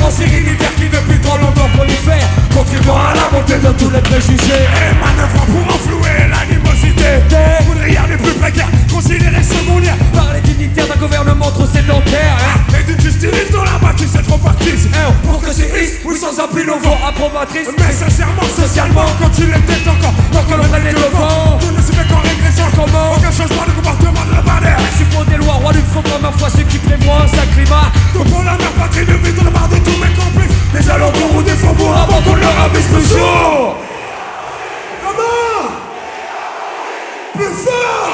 ingérence héréditaire qui depuis trop longtemps prolifère, contribuant à la montée de tous les préjugés Et manœuvre pour enflouer l'animosité des ouvrières les plus précaires, considérées secondaires par les dignitaires d'un gouvernement trop sédentaire, et d'une justice dont la bâtisse est trop factice. pour que ces risques, oui sans appui nos voix approbatrices, Mais sincèrement, socialement, quand il était encore, tant que l'on prenait le vent, tout ne se fait qu'en régression. comment Aucun changement de comportement de la bannière. suppose des lois, roi du fond comme ma foi, ceux qui prévoient un sale climat. Donc pour la mère patrie de vie, de la part de tous mes complices, des alentours ou des faubourgs avant qu'on leur avise le jour. Comment? Plus fort.